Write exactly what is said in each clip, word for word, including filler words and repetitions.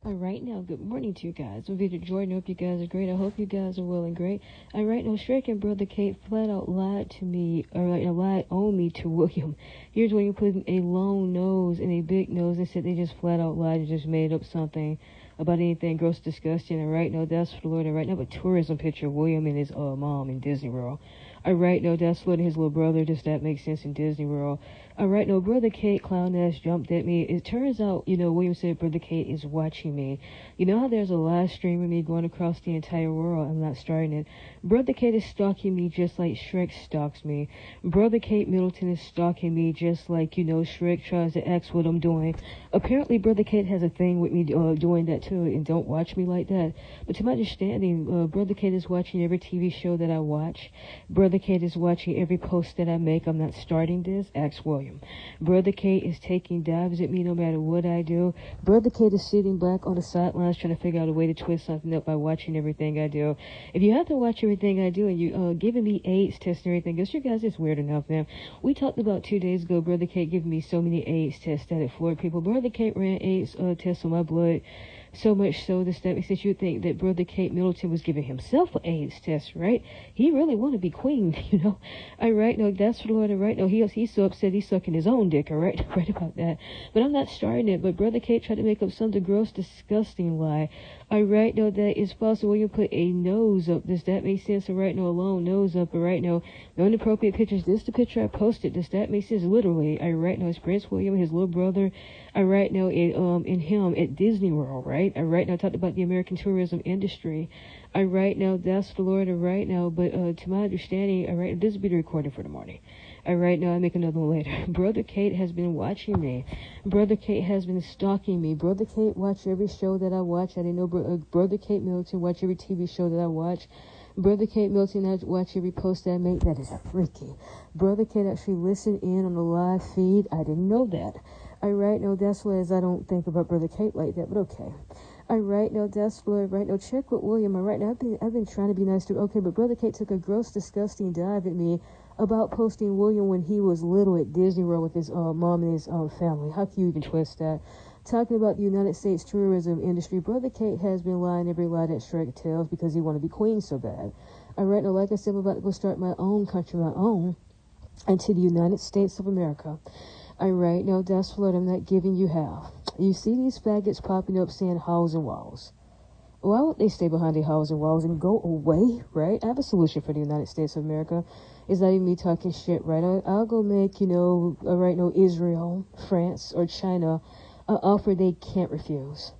All right, now, good morning to you guys. I'm Victor Jordan. I hope you guys are great. I hope you guys are well and great. All right, now, Shrek and Brother Kate flat out lied to me, or like, lied on me to William. Here's William putting a long nose and a big nose and said they just flat out lied and just made up something about anything gross, disgusting. All right, now, that's for the Lord. All right, now, a tourism picture of William and his uh, mom in Disney World. All right, no, that's what his little brother. Does that make sense in Disney World? All right, no, Brother Kate clown ass jumped at me. It turns out, you know, William said Brother Kate is watching me. You know how there's a live stream of me going across the entire world? I'm not starting it. Brother Kate is stalking me just like Shrek stalks me. Brother Kate Middleton is stalking me just like, you know, Shrek tries to ask what I'm doing. Apparently, Brother Kate has a thing with me uh, doing that too, and don't watch me like that. But to my understanding, uh, Brother Kate is watching every T V show that I watch. Brother Kate is watching every post that I make. I'm not starting this. Ask William. Brother Kate is taking dives at me no matter what I do. Brother Kate is sitting back on the sidelines trying to figure out a way to twist something up by watching everything I do. If you have to watch everything I do and you uh giving me AIDS tests and everything, guess you guys is weird enough, man. We talked about two days ago, Brother Kate giving me so many AIDS tests that it floored people. Brother Kate ran AIDS uh, tests on my blood. So much so that that makes you think that Brother Kate Middleton was giving himself an AIDS test, right? He really want to be queen, you know? All right, no, that's for the Lord, all right? No, he, he's so upset he's sucking his own dick, all right? Right about that. But I'm not starting it, but Brother Kate tried to make up some gross, disgusting lie. All right, no, that is false. William put a nose up. Does that make sense? All right, no, a long nose up, all right? No, no inappropriate pictures. This is the picture I posted. Does that make sense? Literally, all right, no, it's Prince William, his little brother, all right, no, it, um, and him at Disney World, right? All right, now I talked about the American tourism industry. All right, now that's the Lord, all right, now, but uh, to my understanding, all right, this will be the recording for the morning. All right, now I make another one later. Brother Kate has been watching me. Brother Kate has been stalking me. Brother Kate watch every show that I watch. I didn't know Bro- uh, Brother Kate Middleton watch every T V show that I watch. Brother Kate Middleton I watch every post that I make. That is freaky. Brother Kate actually listen in on the live feed. I didn't know that. All right, now that's why I don't think about Brother Kate like that, but okay. All right, now that's for right now. Check with William. All right, now I've been I've been trying to be nice to. Okay, but Brother Kate took a gross, disgusting dive at me about posting William when he was little at Disney World with his uh, mom and his um, family. How can you even twist that? Talking about the United States tourism industry, Brother Kate has been lying every lie that Shrek tells because he want to be queen so bad. All right, now like I said, I'm about to go start my own country, my own, into the United States of America. All right, now that's what I'm not giving you half. You see these faggots popping up saying housing walls. Why would they stay behind the housing walls and go away, right? I have a solution for the United States of America. It's not even me talking shit, right? I, I'll go make, you know, all right, no, Israel, France, or China an offer they can't refuse.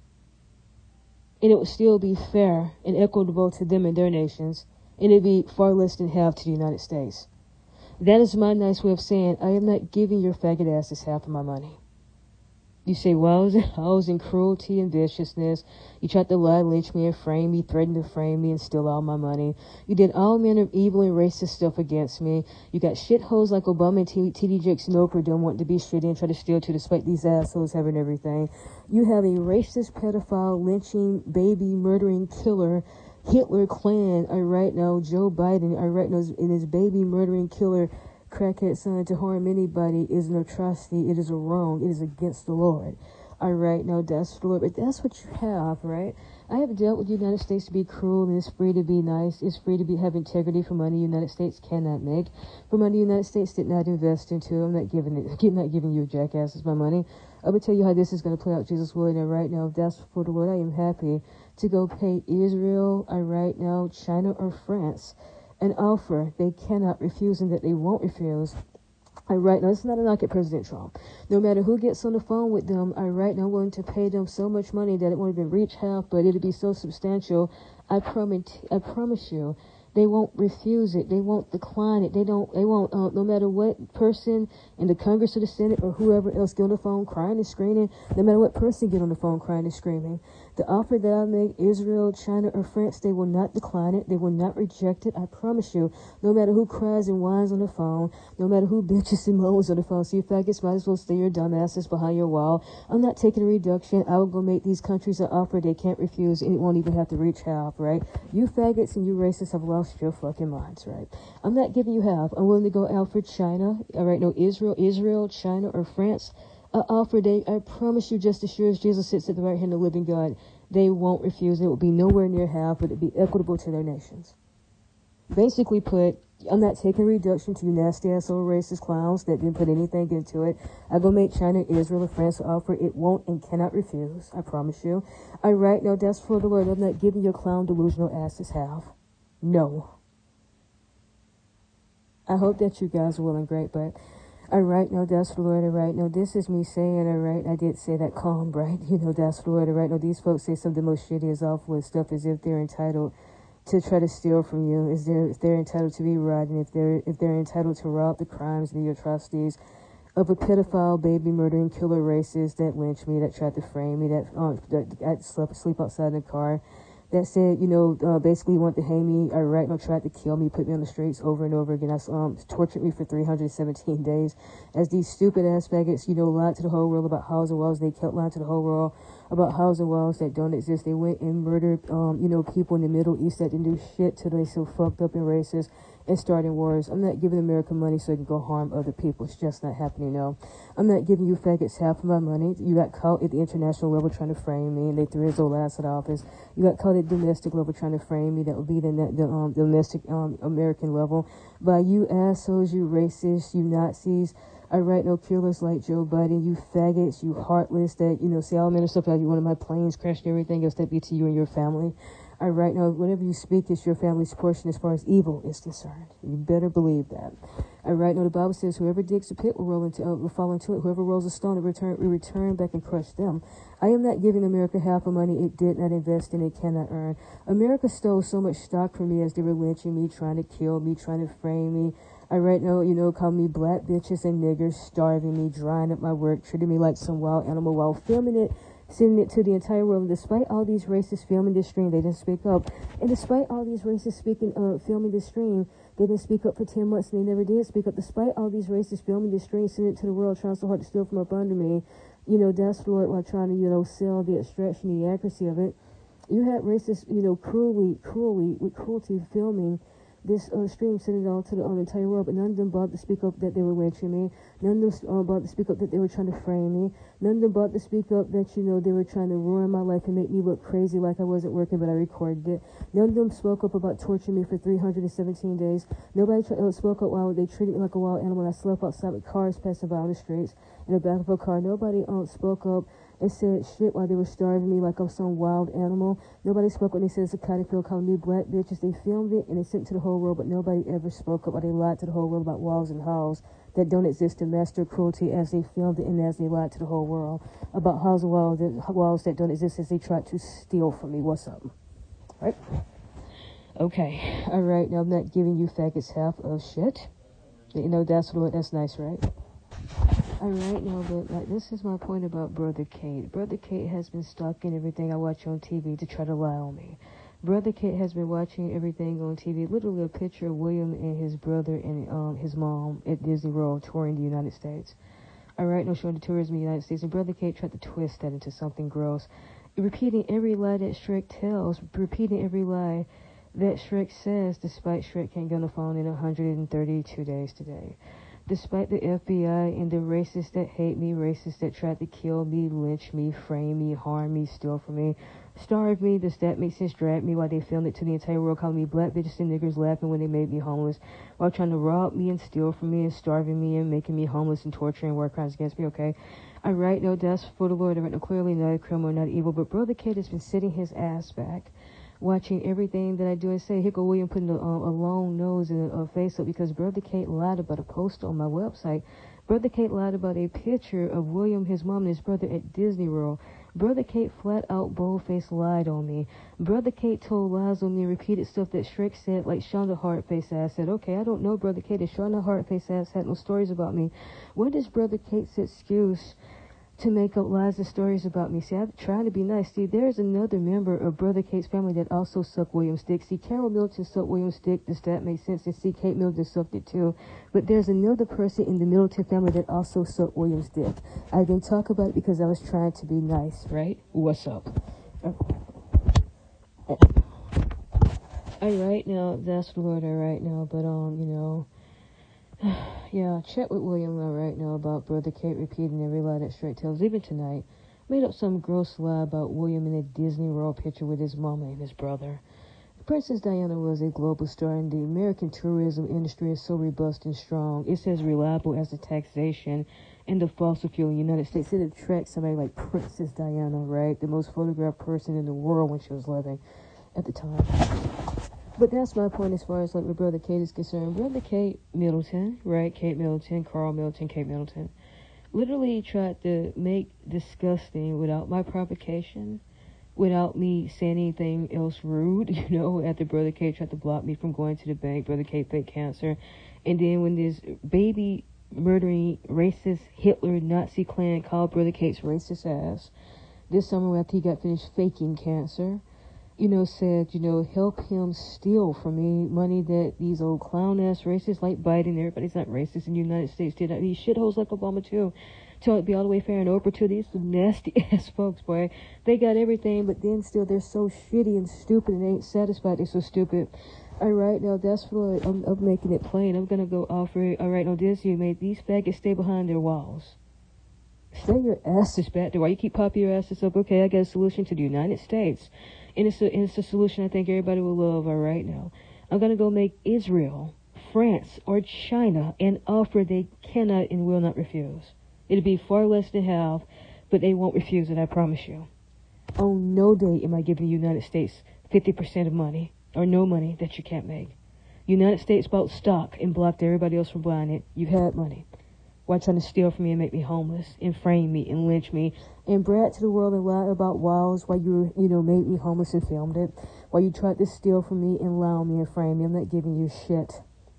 And it would still be fair and equitable to them and their nations. And it'd be far less than half to the United States. That is my nice way of saying I am not giving your faggot asses half of my money. You say, well, I was in cruelty and viciousness. You tried to lie, lynch me, and frame me, threatened to frame me, and steal all my money. You did all manner of evil and racist stuff against me. You got shitholes like Obama and T D Jakes Noper don't want to be shitty and try to steal too, despite these assholes having everything. You have a racist, pedophile, lynching, baby, murdering, killer, Hitler Klan, all right now, Joe Biden, all right now, and his baby murdering killer crackhead son to harm anybody is an atrocity. It is a wrong. It is against the Lord. All right, now that's the Lord, but that's what you have, right? I have dealt with the United States to be cruel, and it's free to be nice. It's free to be have integrity for money the United States cannot make. For money the United States did not invest into. I'm not giving it. I'm not giving you jackasses my money. I'm gonna tell you how this is gonna play out. Jesus willing, and right now, if that's for the Lord, I am happy to go pay Israel. All right now, China or France an offer they cannot refuse and that they won't refuse. I right now, it's not a knock at President Trump. No matter who gets on the phone with them, I right now willing to pay them so much money that it won't even reach half, but it'll be so substantial. I promise, I promise you, they won't refuse it. They won't decline it. They don't. They won't. Uh, no matter what person in the Congress or the Senate or whoever else get on the phone crying and screaming. No matter what person get on the phone crying and screaming. The offer that I make, Israel, China, or France, they will not decline it. They will not reject it. I promise you. No matter who cries and whines on the phone. No matter who bitches and moans on the phone. So you faggots might as well stay your dumbasses behind your wall. I'm not taking a reduction. I will go make these countries an offer they can't refuse, and it won't even have to reach half, right? You faggots and you racists have lost your fucking minds, right? I'm not giving you half. I'm willing to go out for China. All right, no, Israel, Israel, China, or France. I offer they, I promise you, just as sure as Jesus sits at the right hand of the living God, they won't refuse. It will be nowhere near half, but it will be equitable to their nations. Basically put, I'm not taking reduction to you nasty ass old racist clowns that didn't put anything into it. I go make China, Israel, and France offer. It won't and cannot refuse. I promise you. I write, no, that's for the Lord. I'm not giving your clown delusional asses half. No. I hope that you guys are well and great, but I write, no, that's for the Lord. I write, no, this is me saying, I write, I did say that calm, right? You know, that's for the Lord. I write, no, these folks say some of the most shittiest, awful stuff as if they're entitled to try to steal from you, is there if they're entitled to be rotten, if they're if they're entitled to rob the crimes and the atrocities of a pedophile, baby murdering, killer racist that lynched me, that tried to frame me, that um that I slept sleep outside in the car, that said, you know, uh, basically wanted to hang me, or right now tried to kill me, put me on the streets over and over again. I um tortured me for three hundred seventeen days, as these stupid ass faggots, you know, lied to the whole world about housing walls. They kept lying to the whole world about housing walls that don't exist. They went and murdered, um, you know, people in the Middle East that didn't do shit till they so fucked up and racist and starting wars. I'm not giving America money so it can go harm other people. It's just not happening, no. I'm not giving you faggots half of my money. You got caught at the international level trying to frame me, and they threw his old ass out of office. You got caught at domestic level trying to frame me. That would be the, the um, domestic um, American level. By you assholes, you racists, you Nazis. I write no killers like Joe Biden, you faggots, you heartless, that, you know, say all manner of stuff like one of my planes crashed and everything else, that be to you and your family. I write no, whenever you speak, it's your family's portion as far as evil is concerned. You better believe that. I write no, the Bible says whoever digs a pit will roll into, uh, will fall into it. Whoever rolls a stone will return, will return back and crush them. I am not giving America half the money it did not invest in, it cannot earn. America stole so much stock from me as they were lynching me, trying to kill me, trying to frame me. I right now, you know, call me black bitches and niggers, starving me, drying up my work, treating me like some wild animal while filming it, sending it to the entire world. And despite all these racists filming this stream, they didn't speak up. And despite all these racists speaking, uh, filming this stream, they didn't speak up for ten months, and they never did speak up. Despite all these racists filming this stream, sending it to the world, trying so hard to steal from up under me, you know, that's the Lord while trying to, you know, sell the extraction, the accuracy of it. You had racists, you know, cruelly, cruelly, with cruelty filming this uh, stream, sending it all to the um, entire world, but none of them bothered to speak up that they were lynching me. None of them uh, bothered to speak up that they were trying to frame me. None of them bothered to speak up that, you know, they were trying to ruin my life and make me look crazy like I wasn't working, but I recorded it. None of them spoke up about torturing me for three hundred seventeen days. Nobody tra- uh, spoke up while they treated me like a wild animal. I slept outside with cars passing by on the streets in the back of a car. Nobody um, spoke up and said shit while they were starving me like I'm some wild animal. Nobody spoke when they said psychotic field calling me black bitches. They filmed it and they sent it to the whole world, but nobody ever spoke up while they lied to the whole world about walls and halls that don't exist, and master cruelty as they filmed it and as they lied to the whole world about housing walls that, walls that don't exist as they tried to steal from me. What's up? Right? Okay. All right. Now I'm not giving you faggots half of shit. You know, that's what, that's nice, right? Alright, now, but like, this is my point about Brother Kate. Brother Kate has been stalking everything I watch on T V to try to lie on me. Brother Kate has been watching everything on T V, literally a picture of William and his brother and um his mom at Disney World touring the United States. Alright, no, showing the tourism in the United States, and Brother Kate tried to twist that into something gross, repeating every lie that Shrek tells, repeating every lie that Shrek says, despite Shrek can't get on the phone in one hundred thirty-two days today. Despite the F B I and the racists that hate me, racists that tried to kill me, lynch me, frame me, harm me, steal from me, starve me, does that make sense, drag me while they filmed it to the entire world, calling me black bitches and niggers, laughing when they made me homeless, while trying to rob me and steal from me and starving me and making me homeless and torturing war crimes against me, okay? I write no deaths for the Lord. I write no clearly not a criminal, not evil, but Brother Kid has been sitting his ass back, watching everything that I do and say. Here go William putting a, um, a long nose and a, a face up because Brother Kate lied about a post on my website. Brother Kate lied about a picture of William, his mom, and his brother at Disney World. Brother Kate flat out bold-faced lied on me. Brother Kate told lies on me and repeated stuff that Shrek said, like Shonda Hardface ass said. Okay, I don't know Brother Kate. If Shonda Hardface ass had no stories about me, what is Brother Kate's excuse to make up lies and stories about me? See, I'm trying to be nice. See, there's another member of Brother Kate's family that also sucked William's dick. See, Carol Middleton sucked William's dick. Does that make sense? And see, Kate Middleton sucked it too. But there's another person in the Middleton family that also sucked William's dick. I didn't talk about it because I was trying to be nice, right? What's up? All right, now, that's the Lord, all right now. But, um, you know, Yeah, chat with William right now about Brother Kate repeating every lie that Straight tells. Even tonight, made up some gross lie about William in a Disney World picture with his mama and his brother. Princess Diana was a global star, and the American tourism industry is so robust and strong. It's as reliable as the taxation and the fossil fuel in the United States. It attracts somebody like Princess Diana, right? The most photographed person in the world when she was living at the time. But that's my point as far as like my Brother Kate is concerned. Brother Kate Middleton, right? Kate Middleton, Carl Middleton, Kate Middleton, literally tried to make disgusting without my provocation, without me saying anything else rude, you know, after Brother Kate tried to block me from going to the bank, Brother Kate fake cancer. And then when this baby murdering racist Hitler Nazi clan called Brother Kate's racist ass this summer after he got finished faking cancer, you know, said, you know, help him steal from me money that these old clown-ass racists like Biden, everybody's not racist in the United States, did these shitholes like Obama, too. Tell it be all the way fair and open to these nasty-ass folks, boy. They got everything, but then still they're so shitty and stupid and they ain't satisfied. They're so stupid. All right, now that's what I'm, I'm making it plain. I'm going to go offer, all right, now this, you made these faggots stay behind their walls. Stay your asses back there. Why you keep popping your asses up? Okay, I got a solution to the United States. And it's, a, and it's a solution I think everybody will love, all right, now. I'm going to go make Israel, France, or China an offer they cannot and will not refuse. It'll be far less than half, but they won't refuse it, I promise you. On no day am I giving the United States fifty percent of money, or no money that you can't make. United States bought stock and blocked everybody else from buying it. You had money. Why trying to steal from me and make me homeless, and frame me, and lynch me, and brag to the world and lie about wiles while you, you know, made me homeless and filmed it, while you tried to steal from me and lie on me and frame me. I'm not giving you shit.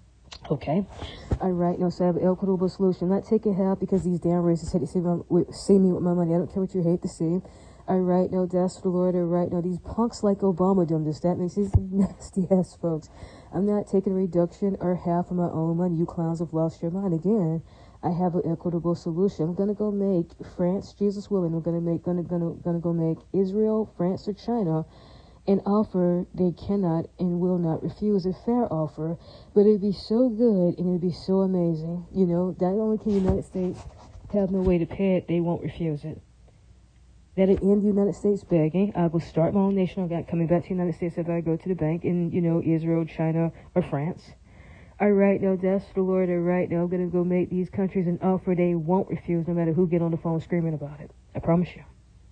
Okay? Alright, no, so I have an equitable solution. I'm not taking half because these damn racists hate to see, my, with, see me with my money. I don't care what you hate to see. Alright, no, that's for the Lord. Alright, no, these punks like Obama done this. That makes these nasty ass folks. I'm not taking a reduction or half of my own money. You clowns have lost your mind. Again, I have an equitable solution. I'm gonna go make France, Jesus willing, I'm gonna make gonna gonna gonna go make Israel, France, or China an offer they cannot and will not refuse. A fair offer, but it'd be so good and it'd be so amazing. You know, not only can the United States have no way to pay it, they won't refuse it. That'll end the United States begging. I will start my own nation. I'm coming back to the United States if I go to the bank in, you know, Israel, China, or France. Alright, now that's for the Lord. Alright, now I'm going to go make these countries an offer they won't refuse no matter who get on the phone screaming about it. I promise you.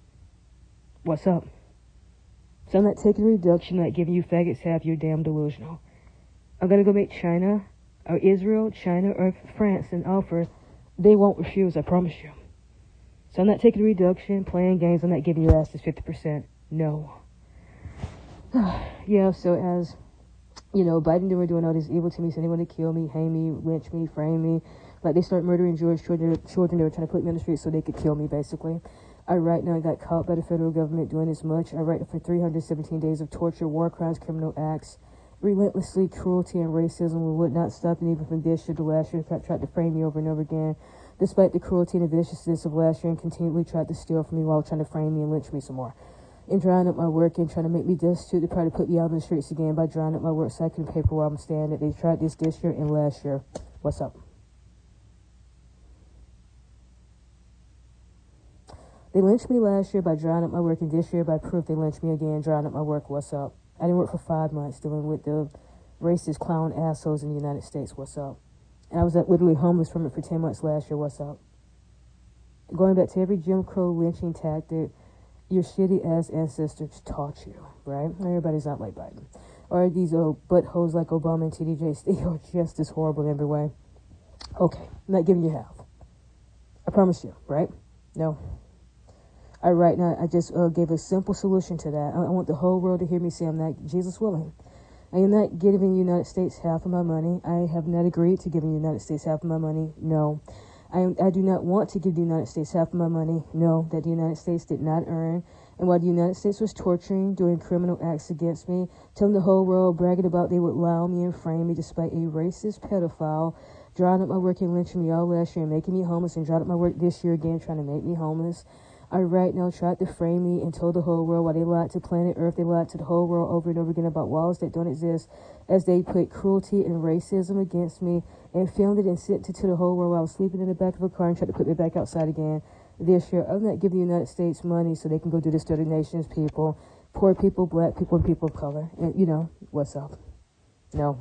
What's up? So I'm not taking a reduction, I'm not giving you faggots half, you're damn delusional. I'm going to go make China, or Israel, China, or France an offer they won't refuse, I promise you. So I'm not taking a reduction, playing games, I'm not giving your asses fifty percent. No. Yeah, so as... You know, Biden, they were doing all this evil to me, saying they want to kill me, hang me, lynch me, frame me. Like, they start murdering Jewish children, children. They were trying to put me on the street so they could kill me, basically. I right now I got caught by the federal government doing this much. I write for three hundred seventeen days of torture, war crimes, criminal acts, relentlessly cruelty and racism would not stop, and even from this year to last year, tried to frame me over and over again. Despite the cruelty and the viciousness of last year, and continually tried to steal from me while trying to frame me and lynch me some more. And drying up my work and trying to make me destitute. They tried to put me out on the streets again by drying up my work so I couldn't pay for where I'm staying. They tried this this year and last year. What's up? They lynched me last year by drying up my work, and this year by proof they lynched me again, drying up my work. What's up? I didn't work for five months dealing with the racist clown assholes in the United States. What's up? And I was literally homeless from it for ten months last year. What's up? Going back to every Jim Crow lynching tactic your shitty ass ancestors taught you, right? Everybody's not like Biden. Or these old buttholes like Obama and T D J. They are just as horrible in every way. Okay, I'm not giving you half. I promise you, right? No. All right, now I just uh, gave a simple solution to that. I, I want the whole world to hear me say I'm not, Jesus willing. I am not giving the United States half of my money. I have not agreed to giving the United States half of my money. No. I, I do not want to give the United States half of my money. No, that the United States did not earn. And while the United States was torturing, doing criminal acts against me, telling the whole world, bragging about they would allow me and frame me despite a racist pedophile, drying up my work and lynching me all last year and making me homeless, and drying up my work this year again trying to make me homeless. I right now tried to frame me and told the whole world while they lied to planet Earth, they lied to the whole world over and over again about walls that don't exist, as they put cruelty and racism against me and filmed it and sent it to the whole world while I was sleeping in the back of a car and tried to put me back outside again. This year, I'm not giving the United States money so they can go do this to other nations, people, poor people, black people, and people of color. And, you know, what's up? No.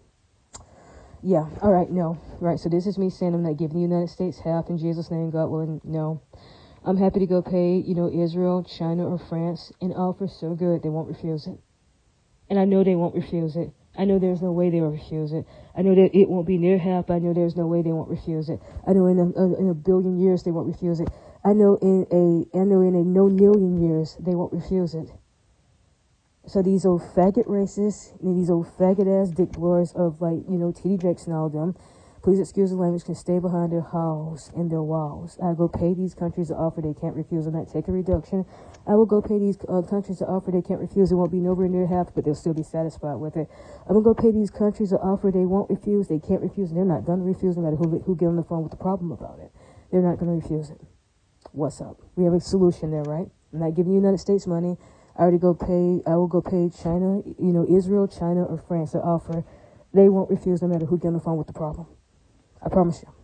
Yeah, all right, no. Right, so this is me saying I'm not giving the United States half in Jesus' name, God willing, no. I'm happy to go pay, you know, Israel, China, or France an offer so good they won't refuse it. And I know they won't refuse it. I know there's no way they will refuse it. I know that it won't be near half, but I know there's no way they won't refuse it. I know in a, in a billion years they won't refuse it. I know in a, I know in a no million years they won't refuse it. So these old faggot racists, these old faggot-ass dick blowers of, like, you know, T D Jakes and all them, please excuse the language, can stay behind their halls and their walls. I go pay these countries an offer they can't refuse and not take a reduction. I will go pay these uh, countries an offer they can't refuse. It won't be nowhere near half, but they'll still be satisfied with it. I'm going to go pay these countries an offer they won't refuse, they can't refuse, and they're not going to refuse no matter who, who get on the phone with the problem about it. They're not going to refuse it. What's up? We have a solution there, right? I'm not giving the United States money. I already go pay, I will go pay China, you know, Israel, China, or France an offer. They won't refuse no matter who get on the phone with the problem. I promise you.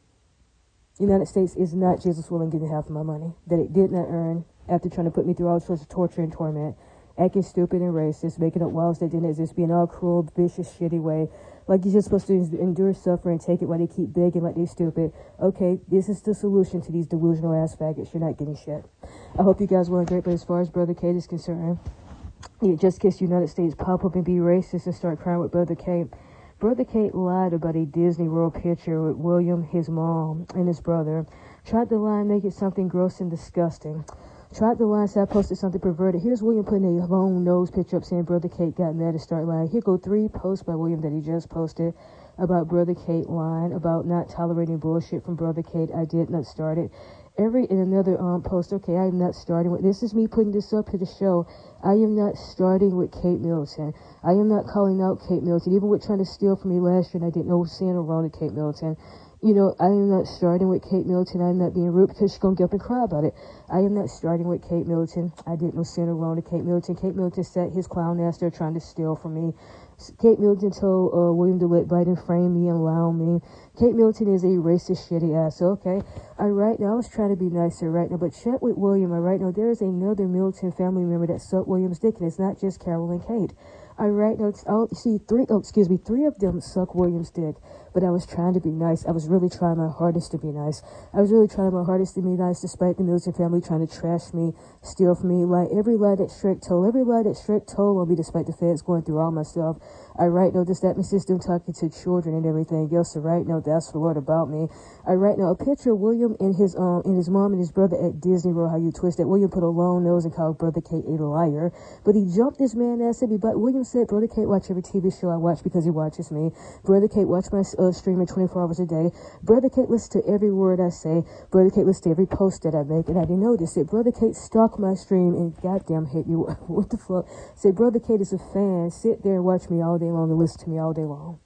The United States is not Jesus willing giving half of my money that it did not earn after trying to put me through all sorts of torture and torment, acting stupid and racist, making up walls that didn't exist, being all cruel, vicious, shitty way. Like you're just supposed to endure suffering and take it while they keep begging like they're stupid. Okay, this is the solution to these delusional ass faggots. You're not getting shit. I hope you guys were great, but as far as Brother Kate is concerned, you just kiss the United States, pop up and be racist and start crying with Brother Kate. Brother Kate lied about a Disney World picture with William, his mom, and his brother. Tried to lie and make it something gross and disgusting. Tried to lie and say I posted something perverted. Here's William putting a long nose picture up saying Brother Kate got mad and started lying. Here go three posts by William that he just posted about Brother Kate lying, about not tolerating bullshit from Brother Kate. I did not start it. Every in another um post, okay, I am not starting with this is me putting this up to the show. I am not starting with Kate Middleton. I am not calling out Kate Middleton, even with trying to steal from me last year and I didn't know Santa wrong to Kate Middleton. You know, I am not starting with Kate Middleton. I am not being rude because she's going to get up and cry about it. I am not starting with Kate Middleton. I didn't know Santa wrong to Kate Middleton. Kate Middleton sat his clown ass there trying to steal from me. Kate Middleton told uh, William to let Biden frame me and allow me. Kate Middleton is a racist, shitty ass. So, okay, I right now, I was trying to be nicer right now, but check with William. I right now, there is another Middleton family member that sucked William's dick, and it's not just Carol and Kate. I right now, oh, see, three, oh, excuse me, three of them suck William's dick, but I was trying to be nice. I was really trying my hardest to be nice. I was really trying my hardest to be nice, despite the Middleton family trying to trash me, steal from me, lie, every lie that Shrek told, every lie that Shrek told on me, despite the feds going through all my stuff. I right now, this that my system talking to children and everything else. So right now, that's the word about me. I right now, a picture of William and his um and his mom and his brother at Disney World. How you twist that? William put a long nose and called Brother Kate a liar, but he jumped this man ass at me. But William said, Brother Kate watch every T V show I watch because he watches me. Brother Kate watch my uh, streaming twenty-four hours a day. Brother Kate listen to every word I say. Brother Kate listen to every post that I make, and I didn't notice it. Brother Kate stalk my stream and goddamn hate me. What the fuck? Say Brother Kate is a fan. Sit there and watch me all day long and listen to me all day long.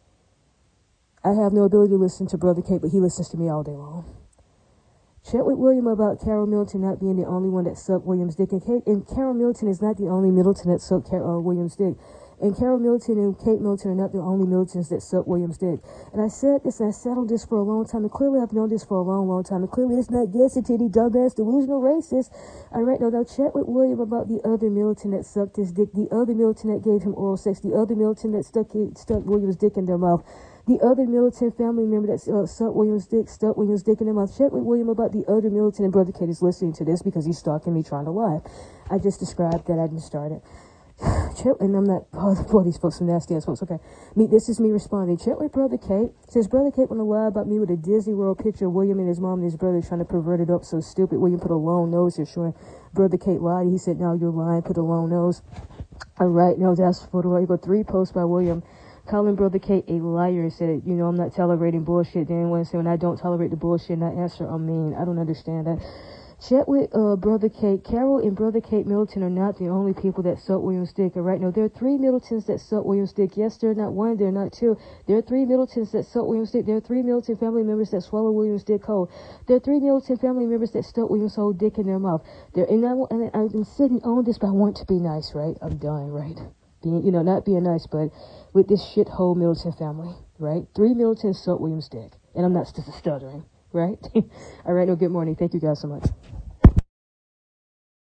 I have no ability to listen to Brother Kate, but he listens to me all day long. Chat with William about Carol Middleton not being the only one that sucked William's dick. And, Kate, and Carol Middleton is not the only Middleton that sucked Carol, uh, William's dick. And Carol Middleton and Kate Middleton are not the only Middletons that suck William's dick. And I said this, and I sat on this for a long time, and clearly I've known this for a long, long time, and clearly it's not guessing to any dumbass, delusional racist. I right now, now chat with William about the other Middleton that sucked his dick, the other Middleton that gave him oral sex, the other Middleton that stuck, stuck William's dick in their mouth, the other Middleton family member that uh, sucked William's dick, stuck William's dick in their mouth. Chat with William about the other Middleton, and Brother Kate is listening to this because he's stalking me trying to lie. I just described that. I didn't start it. Chat, and I'm not, oh, boy, these folks are nasty ass folks. Okay, me, this is me responding. Chat with Brother Kate. Says Brother Kate want to lie about me with a Disney World picture of William and his mom and his brother trying to pervert it up so stupid. William put a long nose here showing Brother Kate lied. He said, now you're lying, put a long nose. All right, now that's for the way. You go three posts by William calling Brother Kate a liar and said, you know, I'm not tolerating bullshit. Then when I say when I don't tolerate the bullshit and I answer, I'm mean. I don't understand that. Chat with uh, Brother Kate. Carol and Brother Kate Middleton are not the only people that suck William's dick. All right, no, there are three Middletons that suck William's dick. Yes, they're not one, they're not two. There are three Middletons that suck William's dick. There are three Middleton family members that swallow William's dick whole. There are three Middleton family members that stuck William's whole dick in their mouth. There, and, I, and I've been sitting on this, but I want to be nice, right? I'm done, right? Being, you know, not being nice, but with this shithole Middleton family, right? Three Middletons suck William's dick, and I'm not st- stuttering, right? All right, no, good morning. Thank you guys so much.